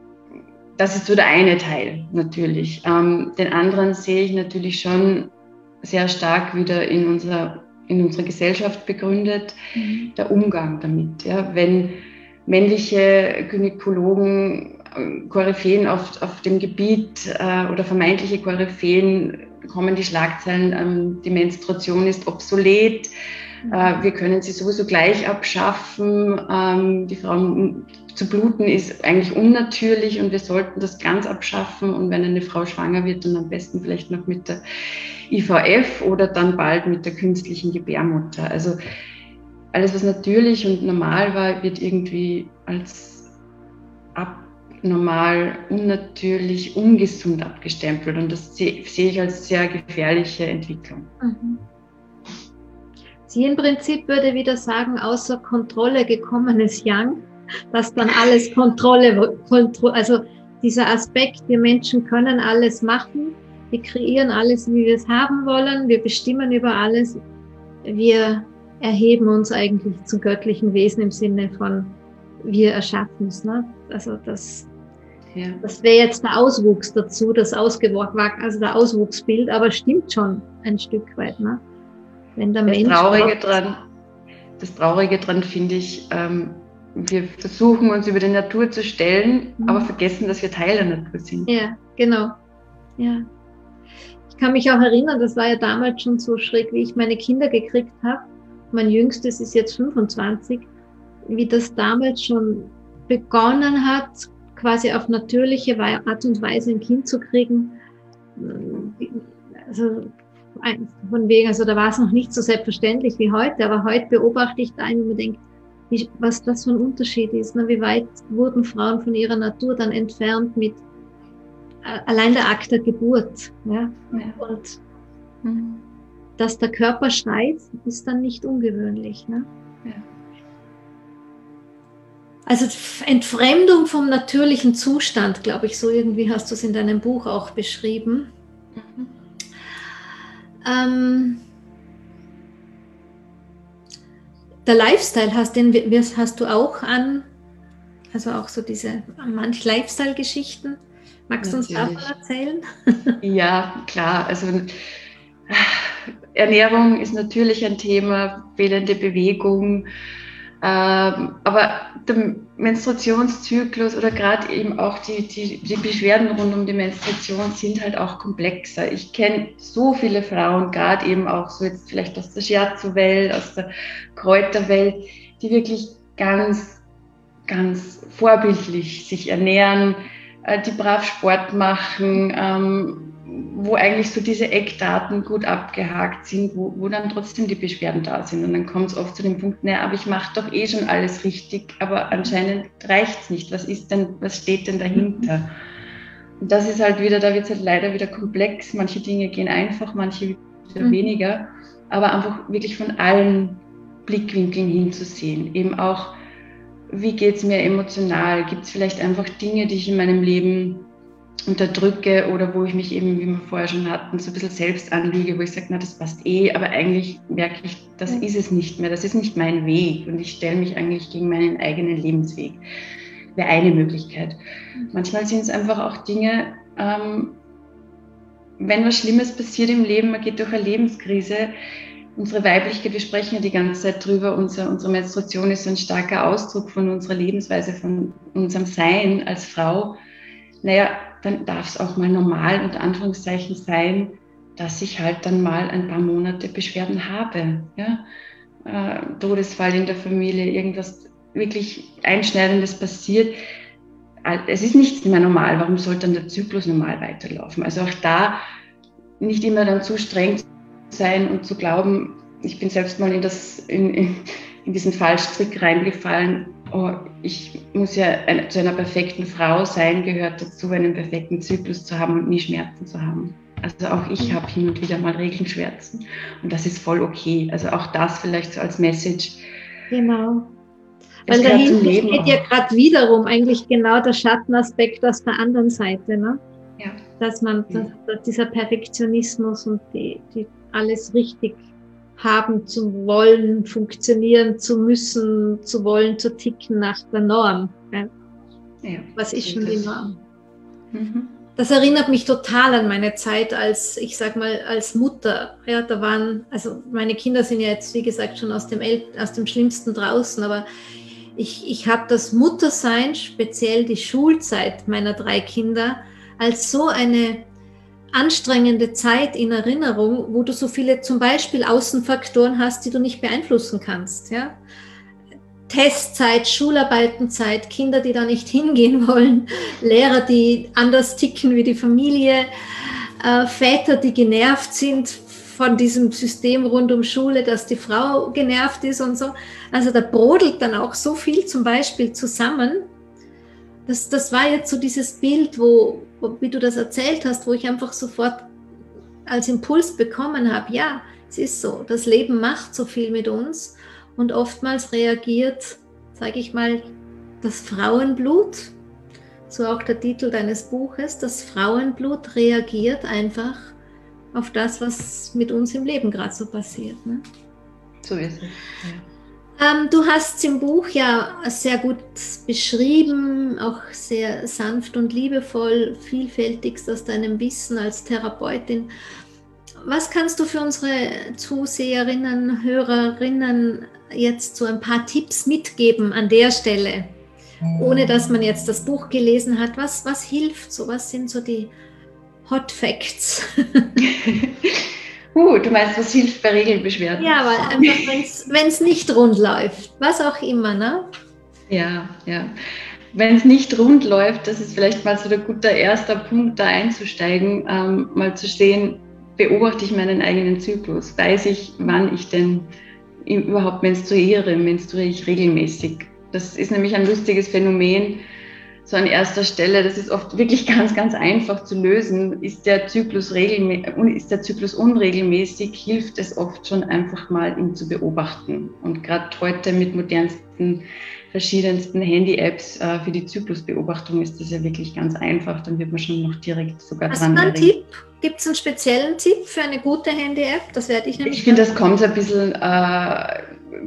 Das ist so der eine Teil natürlich. Ähm, den anderen sehe ich natürlich schon sehr stark wieder in unserer in unserer Gesellschaft begründet, mhm. der Umgang damit. Ja. Wenn männliche Gynäkologen, Koryphäen auf, auf dem Gebiet äh, oder vermeintliche Koryphäen, kommen die Schlagzeilen, ähm, die Menstruation ist obsolet, Mhm. Äh, wir können sie sowieso gleich abschaffen. Ähm, die Frauen zu bluten ist eigentlich unnatürlich und wir sollten das ganz abschaffen. Und wenn eine Frau schwanger wird, dann am besten vielleicht noch mit der I V F oder dann bald mit der künstlichen Gebärmutter. Also alles, was natürlich und normal war, wird irgendwie als abnormal, unnatürlich, ungesund abgestempelt. Und das sehe, sehe ich als sehr gefährliche Entwicklung. Mhm. Sie im Prinzip würde wieder sagen, außer Kontrolle gekommenes Yang, dass dann alles Kontrolle, Kontro, also dieser Aspekt, wir Menschen können alles machen, wir kreieren alles, wie wir es haben wollen, wir bestimmen über alles, wir erheben uns eigentlich zu göttlichen Wesen im Sinne von, wir erschaffen es. Ne? Also das, ja. das wäre jetzt der Auswuchs dazu, das Ausgewachsen, also der Auswuchsbild, aber stimmt schon ein Stück weit. Ne? Wenn der das, Mensch Traurige dran, das Traurige dran finde ich, ähm, wir versuchen uns über die Natur zu stellen, mhm. aber vergessen, dass wir Teil der Natur sind. Ja, genau. Ja. Ich kann mich auch erinnern, das war ja damals schon so schräg, wie ich meine Kinder gekriegt habe. Mein Jüngstes ist jetzt fünfundzwanzig, wie das damals schon begonnen hat, quasi auf natürliche Art und Weise ein Kind zu kriegen. Also von wegen, also da war es noch nicht so selbstverständlich wie heute, aber heute beobachte ich da einen, wo man denkt, wie, was das für ein Unterschied ist. Ne? Wie weit wurden Frauen von ihrer Natur dann entfernt mit äh, allein der Akt der Geburt. Ja? Ja. Und mhm. dass der Körper schreit, ist dann nicht ungewöhnlich. Ne? Ja. Also Entfremdung vom natürlichen Zustand, glaube ich, so irgendwie hast du es in deinem Buch auch beschrieben. Mhm. Ähm, der Lifestyle hast, den hast du auch an, also auch so diese manch Lifestyle-Geschichten. Magst du uns davon erzählen? Ja, klar. Also Ernährung ist natürlich ein Thema, fehlende Bewegung. Ähm, aber der Menstruationszyklus oder gerade eben auch die, die, die Beschwerden rund um die Menstruation sind halt auch komplexer. Ich kenne so viele Frauen, gerade eben auch so jetzt vielleicht aus der Shiatsu-Welt, aus der Kräuterwelt, die wirklich ganz, ganz vorbildlich sich ernähren, äh, die brav Sport machen, ähm, wo eigentlich so diese Eckdaten gut abgehakt sind, wo, wo dann trotzdem die Beschwerden da sind. Und dann kommt es oft zu dem Punkt, naja, aber ich mache doch eh schon alles richtig, aber anscheinend reicht es nicht. Was ist denn, was steht denn dahinter? Und das ist halt wieder, da wird es halt leider wieder komplex. Manche Dinge gehen einfach, manche wieder mhm. weniger. Aber einfach wirklich von allen Blickwinkeln hinzusehen. Eben auch, wie geht es mir emotional? Gibt es vielleicht einfach Dinge, die ich in meinem Leben unterdrücke oder wo ich mich eben, wie wir vorher schon hatten, so ein bisschen selbst anlüge, wo ich sage, na, das passt eh, aber eigentlich merke ich, das ja. ist es nicht mehr, das ist nicht mein Weg und ich stelle mich eigentlich gegen meinen eigenen Lebensweg. Wäre eine Möglichkeit. Mhm. Manchmal sind es einfach auch Dinge, ähm, wenn was Schlimmes passiert im Leben, man geht durch eine Lebenskrise, unsere Weiblichkeit, wir sprechen ja die ganze Zeit drüber, unser, unsere Menstruation ist ein starker Ausdruck von unserer Lebensweise, von unserem Sein als Frau. Naja, dann darf es auch mal normal, unter Anführungszeichen, sein, dass ich halt dann mal ein paar Monate Beschwerden habe. Ja? Äh, Todesfall in der Familie, irgendwas wirklich Einschneidendes passiert. Es ist nichts mehr normal. Warum sollte dann der Zyklus normal weiterlaufen? Also auch da nicht immer dann zu streng sein und zu glauben, ich bin selbst mal in, das, in, in, in diesen Fallstrick reingefallen, oh, ich muss ja ein, zu einer perfekten Frau sein, gehört dazu, einen perfekten Zyklus zu haben und nie Schmerzen zu haben. Also auch ich habe hin und wieder mal Regelschmerzen und das ist voll okay. Also auch das vielleicht so als Message. Genau. Weil dahinter steht ja gerade wiederum eigentlich genau der Schattenaspekt aus der anderen Seite, ne? Ja. Dass man, ja. dass dieser Perfektionismus und die, die alles richtig haben zu wollen, funktionieren zu müssen, zu wollen, zu ticken nach der Norm. Ja. Ja, was ist schon die Norm? Mhm. Das erinnert mich total an meine Zeit als, ich sag mal, als Mutter. Ja, da waren, also meine Kinder sind ja jetzt, wie gesagt, schon aus dem, El- aus dem Schlimmsten draußen, aber ich, ich habe das Muttersein, speziell die Schulzeit meiner drei Kinder, als so eine anstrengende Zeit in Erinnerung, wo du so viele zum Beispiel Außenfaktoren hast, die du nicht beeinflussen kannst. Ja? Testzeit, Schularbeitenzeit, Kinder, die da nicht hingehen wollen, Lehrer, die anders ticken wie die Familie, äh, Väter, die genervt sind von diesem System rund um Schule, dass die Frau genervt ist und so. Also da brodelt dann auch so viel zum Beispiel zusammen. Das, das war jetzt so dieses Bild, wo, wo, wie du das erzählt hast, wo ich einfach sofort als Impuls bekommen habe, ja, es ist so, das Leben macht so viel mit uns und oftmals reagiert, sage ich mal, das Frauenblut, so auch der Titel deines Buches, das Frauenblut reagiert einfach auf das, was mit uns im Leben gerade so passiert. Ne? So ist es, ja. Ähm, du hast es im Buch ja sehr gut beschrieben, auch sehr sanft und liebevoll, vielfältigst aus deinem Wissen als Therapeutin. Was kannst du für unsere Zuseherinnen, Hörerinnen jetzt so ein paar Tipps mitgeben an der Stelle, ohne dass man jetzt das Buch gelesen hat? Was, was hilft so? Was sind so die Hot Facts? uh, du meinst, was hilft bei Regelbeschwerden? Ja, weil einfach, wenn es nicht rund läuft, was auch immer, ne? Ja, ja. Wenn es nicht rund läuft, das ist vielleicht mal so der gute erster Punkt, da einzusteigen, ähm, mal zu sehen, beobachte ich meinen eigenen Zyklus? Weiß ich, wann ich denn überhaupt menstruiere? Menstruiere ich regelmäßig? Das ist nämlich ein lustiges Phänomen. So an erster Stelle, das ist oft wirklich ganz, ganz einfach zu lösen. Ist der Zyklus regelmä- ist der Zyklus unregelmäßig, hilft es oft schon einfach mal, ihn zu beobachten. Und gerade heute mit modernsten, verschiedensten Handy-Apps äh, für die Zyklusbeobachtung ist das ja wirklich ganz einfach. Dann wird man schon noch direkt sogar Hast dran du einen erinnert. Tipp? Gibt es einen speziellen Tipp für eine gute Handy-App? Das werde ich nämlich. Ich finde, das kommt ein bisschen äh,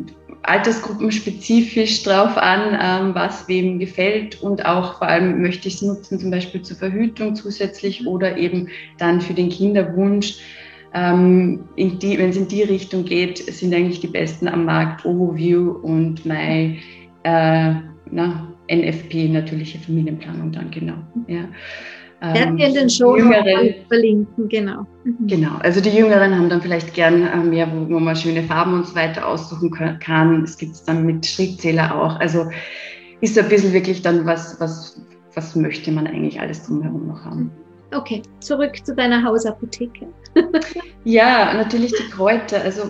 altersgruppenspezifisch drauf an, ähm, was wem gefällt, und auch vor allem möchte ich es nutzen, zum Beispiel zur Verhütung zusätzlich oder eben dann für den Kinderwunsch. Ähm, wenn es in die Richtung geht, sind eigentlich die besten am Markt OvoView und My äh, na, N F P, natürliche Familienplanung dann, genau. Ja. Werden wir in den Shownotes verlinken, genau. Genau, also die Jüngeren haben dann vielleicht gern äh, mehr, wo, wo man schöne Farben und so weiter aussuchen kann. Es gibt es dann mit Schrittzähler auch. Also ist so ein bisschen wirklich dann, was, was, was möchte man eigentlich alles drumherum noch haben. Okay, zurück zu deiner Hausapotheke. Ja, natürlich die Kräuter. Also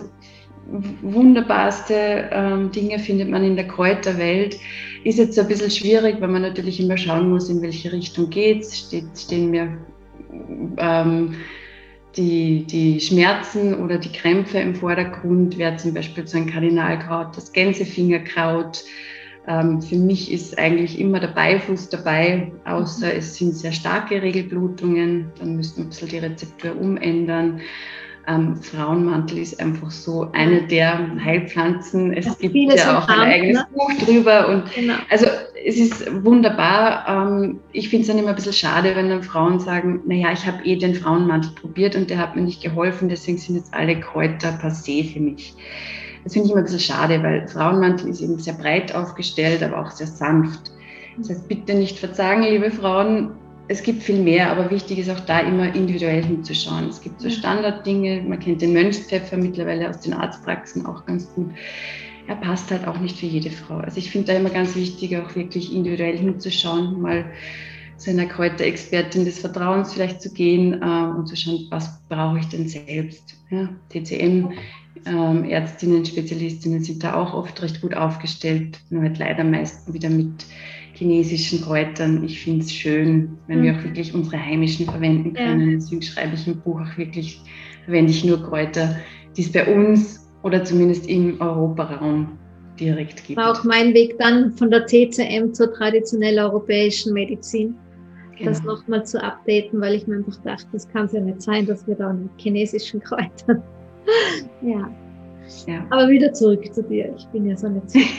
wunderbarste ähm, Dinge findet man in der Kräuterwelt. Ist jetzt ein bisschen schwierig, weil man natürlich immer schauen muss, in welche Richtung geht es. Steht, stehen mir ähm, die, die Schmerzen oder die Krämpfe im Vordergrund, wäre zum Beispiel so ein Kardinalkraut, das Gänsefingerkraut. Ähm, für mich ist eigentlich immer der Beifuß dabei, außer es sind sehr starke Regelblutungen, dann müsste man ein bisschen die Rezeptur umändern. Ähm, Frauenmantel ist einfach so eine der Heilpflanzen. Es gibt ja auch ein eigenes Buch drüber. Und genau. Also es ist wunderbar. Ähm, ich finde es dann immer ein bisschen schade, wenn dann Frauen sagen, naja, ich habe eh den Frauenmantel probiert und der hat mir nicht geholfen, deswegen sind jetzt alle Kräuter passé für mich. Das finde ich immer ein bisschen schade, weil Frauenmantel ist eben sehr breit aufgestellt, aber auch sehr sanft. Das heißt, bitte nicht verzagen, liebe Frauen. Es gibt viel mehr, aber wichtig ist auch da immer individuell hinzuschauen. Es gibt so Standarddinge, man kennt den Mönchspfeffer mittlerweile aus den Arztpraxen auch ganz gut. Er passt halt auch nicht für jede Frau. Also ich finde da immer ganz wichtig, auch wirklich individuell hinzuschauen, mal zu einer Kräuterexpertin des Vertrauens vielleicht zu gehen äh, und zu schauen, was brauche ich denn selbst. Ja, T C M-Ärztinnen, ähm, Spezialistinnen sind da auch oft recht gut aufgestellt, nur halt leider meist wieder mit chinesischen Kräutern. Ich finde es schön, wenn mhm. wir auch wirklich unsere heimischen verwenden können. Ja. Deswegen schreibe ich im Buch auch wirklich, verwende ich nur Kräuter, die es bei uns oder zumindest im Europaraum direkt gibt. War auch mein Weg dann von der T C M zur traditionell europäischen Medizin, genau. Das nochmal zu updaten, weil ich mir einfach dachte, das kann es ja nicht sein, dass wir da mit chinesischen Kräutern. ja. Ja. Aber wieder zurück zu dir. Ich bin ja so eine Zeit.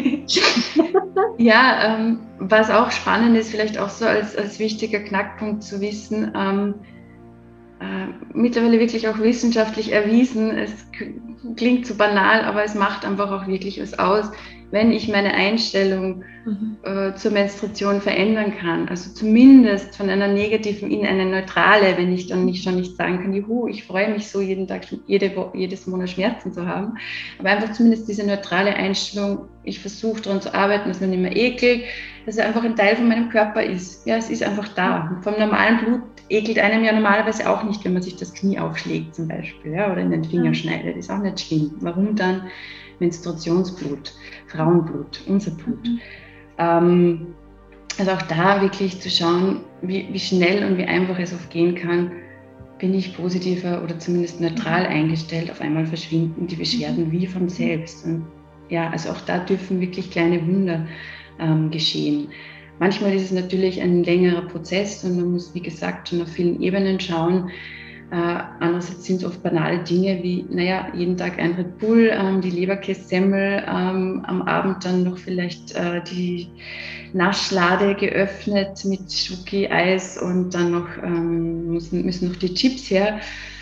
Ja, ähm, was auch spannend ist, vielleicht auch so als, als wichtiger Knackpunkt zu wissen, ähm, äh, mittlerweile wirklich auch wissenschaftlich erwiesen, es klingt so banal, aber es macht einfach auch wirklich was aus, wenn ich meine Einstellung mhm. äh, zur Menstruation verändern kann, also zumindest von einer negativen in eine neutrale, wenn ich dann nicht schon nicht sagen kann, juhu, ich freue mich so jeden Tag, jede, jedes Monat Schmerzen zu haben, aber einfach zumindest diese neutrale Einstellung, ich versuche daran zu arbeiten, dass man nicht mehr ekelt, dass er einfach ein Teil von meinem Körper ist. Ja, es ist einfach da. Und vom normalen Blut ekelt einem ja normalerweise auch nicht, wenn man sich das Knie aufschlägt zum Beispiel, ja, oder in den Finger schneidet, ist auch nicht schlimm. Warum dann Menstruationsblut, Frauenblut, unser Blut? Mhm. Ähm, also auch da wirklich zu schauen, wie, wie schnell und wie einfach es oft gehen kann, bin ich positiver oder zumindest neutral eingestellt, auf einmal verschwinden die Beschwerden wie von selbst. Und ja, also auch da dürfen wirklich kleine Wunder ähm, geschehen. Manchmal ist es natürlich ein längerer Prozess und man muss, wie gesagt, schon auf vielen Ebenen schauen. Äh, andererseits sind es oft banale Dinge wie, naja, jeden Tag ein Red Bull, ähm, die Leberkässemmel, ähm, am Abend dann noch vielleicht äh, die Naschlade geöffnet mit Schoki-Eis und dann noch ähm, müssen, müssen noch die Chips her.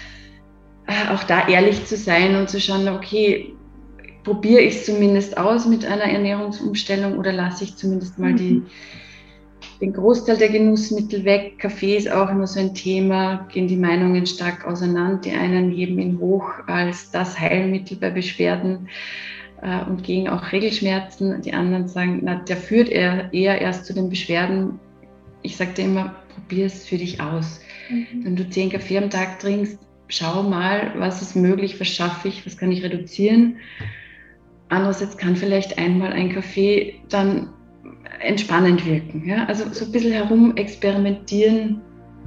Äh, auch da ehrlich zu sein und zu schauen, okay, probiere ich es zumindest aus mit einer Ernährungsumstellung oder lasse ich zumindest mal die, den Großteil der Genussmittel weg. Kaffee ist auch immer so ein Thema, gehen die Meinungen stark auseinander. Die einen heben ihn hoch als das Heilmittel bei Beschwerden äh, und gegen auch Regelschmerzen. Die anderen sagen, na, der führt eher, eher erst zu den Beschwerden. Ich sage dir immer, probier es für dich aus. Mhm. Wenn du zehn Kaffee am Tag trinkst, schau mal, was ist möglich, was schaffe ich, was kann ich reduzieren. Andererseits kann vielleicht einmal ein Kaffee dann entspannend wirken. Ja? Also so ein bisschen herum experimentieren.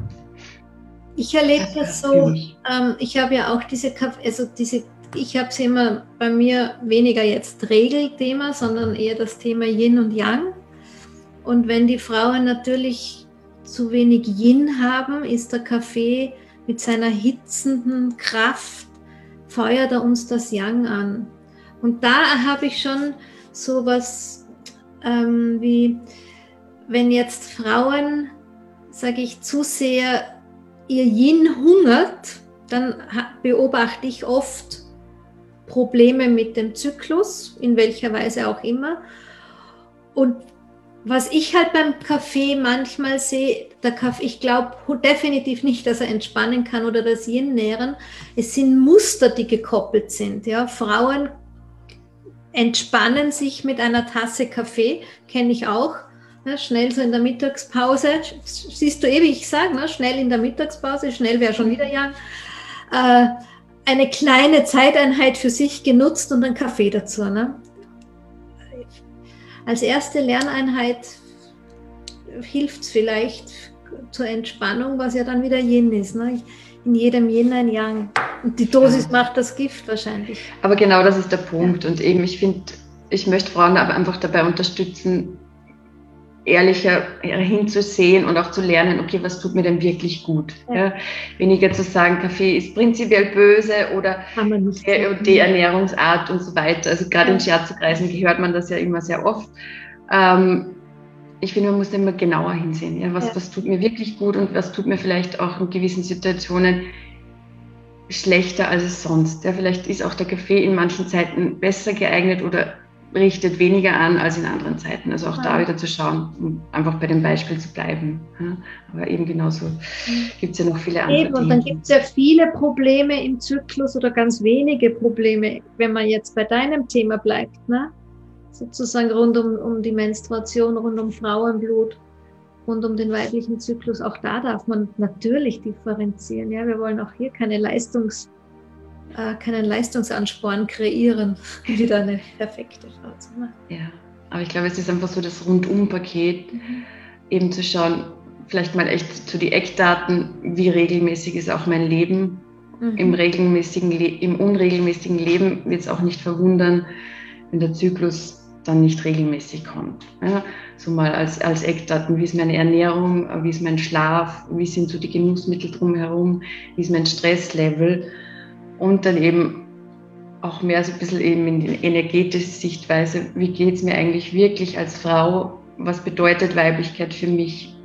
Ich erlebe das, das so, ähm, ich habe ja auch diese Kaffee, also diese, ich habe es immer bei mir weniger jetzt Regelthema, sondern eher das Thema Yin und Yang. Und wenn die Frauen natürlich zu wenig Yin haben, ist der Kaffee mit seiner hitzenden Kraft, feuert er uns das Yang an. Und da habe ich schon sowas ähm, wie, wenn jetzt Frauen, sage ich, zu sehr ihr Yin hungert, dann beobachte ich oft Probleme mit dem Zyklus, in welcher Weise auch immer. Und was ich halt beim Kaffee manchmal sehe, der Kaffee, ich glaube definitiv nicht, dass er entspannen kann oder das Yin nähren. Es sind Muster, die gekoppelt sind. Ja? Frauen entspannen sich mit einer Tasse Kaffee, kenne ich auch. Ja, schnell so in der Mittagspause, siehst du eh, wie ich sage, ne? Schnell in der Mittagspause, schnell wäre schon wieder Yang. Äh, eine kleine Zeiteinheit für sich genutzt und einen Kaffee dazu. Ne? Als erste Lerneinheit hilft es vielleicht zur Entspannung, was ja dann wieder Yin ist. Ne? In jedem Yin ein Yang. Und die Dosis macht das Gift wahrscheinlich. Aber genau das ist der Punkt. Ja. Und eben, ich finde, ich möchte Frauen aber einfach dabei unterstützen, ehrlicher hinzusehen und auch zu lernen, okay, was tut mir denn wirklich gut? Ja. Ja, weniger zu sagen, Kaffee ist prinzipiell böse oder die und die Ernährungsart und so weiter. Also gerade ja. in Shiatsu-Kreisen hört man das ja immer sehr oft. Ähm, ich finde, man muss immer genauer hinsehen. Ja? Was, ja. was tut mir wirklich gut und was tut mir vielleicht auch in gewissen Situationen schlechter als es sonst. Ja? Vielleicht ist auch der Kaffee in manchen Zeiten besser geeignet oder richtet weniger an als in anderen Zeiten. Also auch ja. da wieder zu schauen, um einfach bei dem Beispiel zu bleiben. Ja? Aber eben genauso gibt es ja noch viele andere eben, und dann gibt es ja viele Probleme im Zyklus oder ganz wenige Probleme, wenn man jetzt bei deinem Thema bleibt, ne? Sozusagen rund um, um die Menstruation, rund um Frauenblut, rund um den weiblichen Zyklus. Auch da darf man natürlich differenzieren. Ja? Wir wollen auch hier keine Leistungs keinen Leistungsansporn kreieren, wieder eine perfekte Frau zu machen. Ja, aber ich glaube, es ist einfach so das Rundum-Paket, mhm. eben zu schauen, vielleicht mal echt zu die Eckdaten, wie regelmäßig ist auch mein Leben. Mhm. Im, regelmäßigen Le- Im unregelmäßigen Leben wird es auch nicht verwundern, wenn der Zyklus dann nicht regelmäßig kommt. Ja, so mal als, als Eckdaten, wie ist meine Ernährung, wie ist mein Schlaf, wie sind so die Genussmittel drumherum, wie ist mein Stresslevel. Und dann eben auch mehr so ein bisschen eben in die energetische Sichtweise, wie geht es mir eigentlich wirklich als Frau, was bedeutet Weiblichkeit für mich,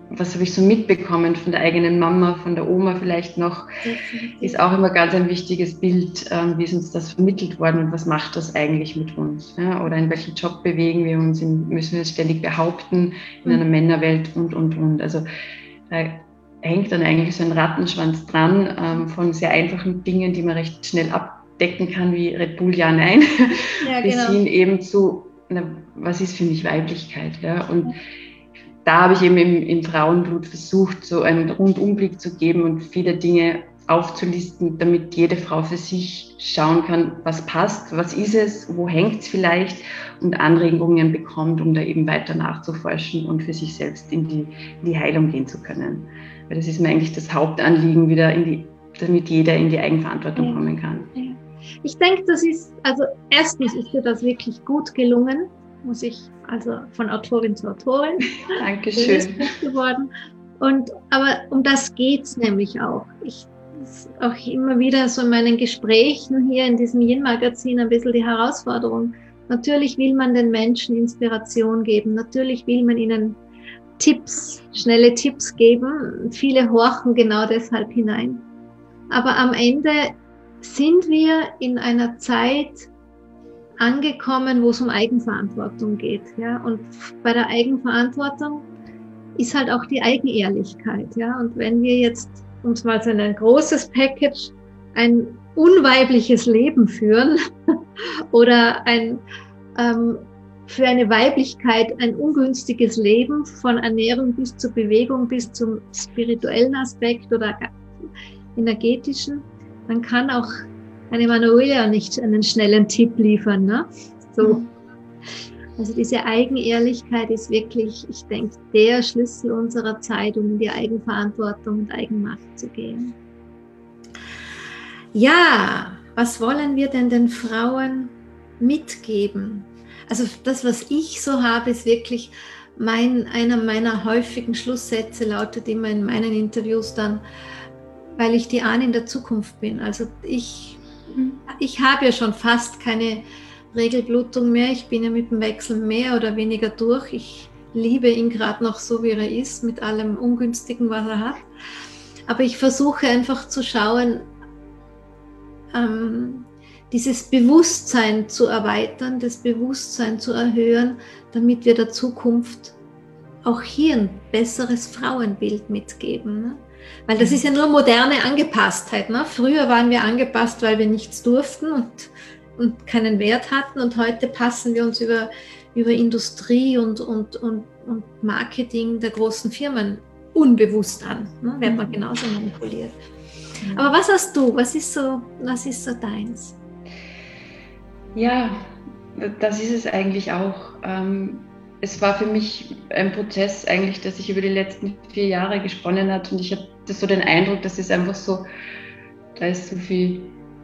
was habe ich so mitbekommen von der eigenen Mama, von der Oma vielleicht noch, ist auch immer ganz ein wichtiges Bild, ähm, wie ist uns das vermittelt worden und was macht das eigentlich mit uns? Ja? Oder in welchem Job bewegen wir uns, in, müssen wir es ständig behaupten in einer Männerwelt und, und, und. Also da hängt dann eigentlich so ein Rattenschwanz dran ähm, von sehr einfachen Dingen, die man recht schnell abdecken kann, wie Red Bull, ja, nein, ja, bis genau. hin eben zu, na, was ist für mich Weiblichkeit? Ja? Und da habe ich eben im, im Frauenblut versucht, so einen Rundumblick zu geben und viele Dinge aufzulisten, damit jede Frau für sich schauen kann, was passt, was ist es, wo hängt es vielleicht und Anregungen bekommt, um da eben weiter nachzuforschen und für sich selbst in die, in die Heilung gehen zu können. Weil das ist mir eigentlich das Hauptanliegen, wieder in die, damit jeder in die Eigenverantwortung ja. kommen kann. Ja. Ich denke, das ist, also erstens ist dir das wirklich gut gelungen, muss ich, also von Autorin zu Autorin. Dankeschön. Geworden. Und, aber um das geht es nämlich auch. Ich auch immer wieder so in meinen Gesprächen hier in diesem Yin-Magazin ein bisschen die Herausforderung. Natürlich will man den Menschen Inspiration geben, natürlich will man ihnen Tipps, schnelle Tipps geben. Viele horchen genau deshalb hinein. Aber am Ende sind wir in einer Zeit angekommen, wo es um Eigenverantwortung geht. Ja? Und bei der Eigenverantwortung ist halt auch die Eigenehrlichkeit. Ja? Und wenn wir jetzt uns mal so ein großes Package, ein unweibliches Leben führen oder ein ähm, für eine Weiblichkeit ein ungünstiges Leben von Ernährung bis zur Bewegung, bis zum spirituellen Aspekt oder energetischen, dann kann auch eine Manuela nicht einen schnellen Tipp liefern. Ne? So. Also diese Eigenehrlichkeit ist wirklich, ich denke, der Schlüssel unserer Zeit, um in die Eigenverantwortung und Eigenmacht zu gehen. Ja, was wollen wir denn den Frauen mitgeben? Also das, was ich so habe, ist wirklich, mein, einer meiner häufigen Schlusssätze lautet immer in meinen Interviews dann, weil ich die Ahnen der Zukunft bin. Also ich, ich habe ja schon fast keine Regelblutung mehr. Ich bin ja mit dem Wechsel mehr oder weniger durch. Ich liebe ihn gerade noch so, wie er ist, mit allem Ungünstigen, was er hat. Aber ich versuche einfach zu schauen, ähm, dieses Bewusstsein zu erweitern, das Bewusstsein zu erhöhen, damit wir der Zukunft auch hier ein besseres Frauenbild mitgeben. Ne? Weil das ist ja nur moderne Angepasstheit. Ne? Früher waren wir angepasst, weil wir nichts durften und, und keinen Wert hatten. Und heute passen wir uns über, über Industrie und, und, und, und Marketing der großen Firmen unbewusst an. Ne? Wird man genauso manipuliert. Aber was hast du? Was ist so, was ist so deins? Ja, das ist es eigentlich auch. Es war für mich ein Prozess eigentlich, der sich über die letzten vier Jahre gesponnen hat und ich habe so den Eindruck, dass es einfach so, da ist so viel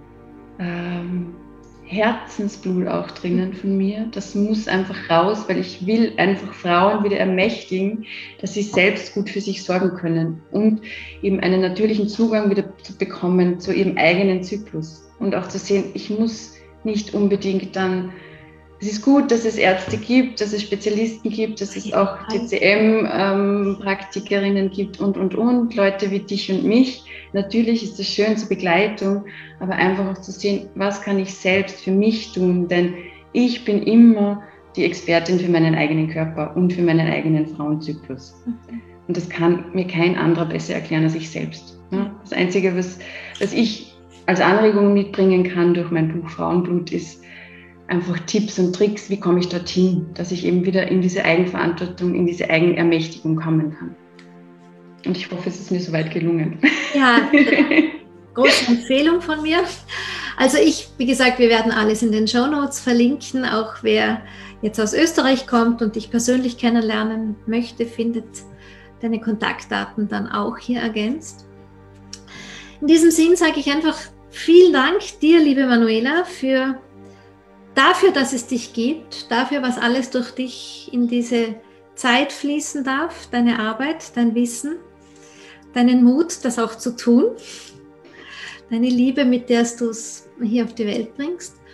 ähm, Herzensblut auch drinnen von mir. Das muss einfach raus, weil ich will einfach Frauen wieder ermächtigen, dass sie selbst gut für sich sorgen können und eben einen natürlichen Zugang wieder zu bekommen zu ihrem eigenen Zyklus und auch zu sehen, ich muss nicht unbedingt dann, es ist gut, dass es Ärzte gibt, dass es Spezialisten gibt, dass es auch T C M-Praktikerinnen ähm, gibt und, und, und, Leute wie dich und mich. Natürlich ist das schön zur Begleitung, aber einfach auch zu sehen, was kann ich selbst für mich tun, denn ich bin immer die Expertin für meinen eigenen Körper und für meinen eigenen Frauenzyklus. Okay. Und das kann mir kein anderer besser erklären als ich selbst. Das Einzige, was, was ich als Anregung mitbringen kann durch mein Buch Frauenblut, ist einfach Tipps und Tricks, wie komme ich dorthin, dass ich eben wieder in diese Eigenverantwortung, in diese Eigenermächtigung kommen kann. Und ich hoffe, es ist mir soweit gelungen. Ja, große Empfehlung von mir. Also ich, wie gesagt, wir werden alles in den Shownotes verlinken, auch wer jetzt aus Österreich kommt und dich persönlich kennenlernen möchte, findet deine Kontaktdaten dann auch hier ergänzt. In diesem Sinn sage ich einfach vielen Dank dir, liebe Manuela, für, dafür, dass es dich gibt, dafür, was alles durch dich in diese Zeit fließen darf, deine Arbeit, dein Wissen, deinen Mut, das auch zu tun, deine Liebe, mit der du es hier auf die Welt bringst.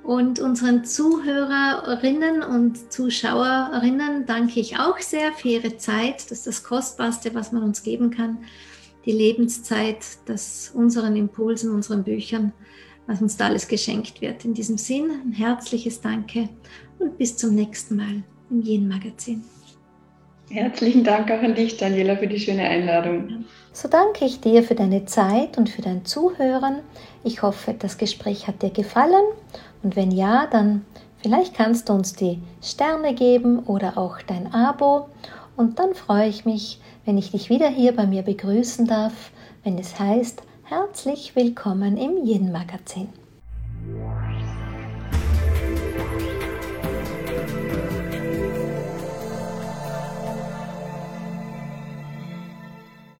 Und unseren Zuhörerinnen und Zuschauerinnen danke ich auch sehr für ihre Zeit. Das ist das Kostbarste, was man uns geben kann. Die Lebenszeit, das unseren Impulsen, unseren Büchern, was uns da alles geschenkt wird. In diesem Sinn ein herzliches Danke und bis zum nächsten Mal im Yin-Magazin. Herzlichen Dank auch an dich, Daniela, für die schöne Einladung. So danke ich dir für deine Zeit und für dein Zuhören. Ich hoffe, das Gespräch hat dir gefallen und wenn ja, dann vielleicht kannst du uns die Sterne geben oder auch dein Abo und dann freue ich mich, wenn ich dich wieder hier bei mir begrüßen darf, wenn es heißt, herzlich willkommen im Yin-Magazin.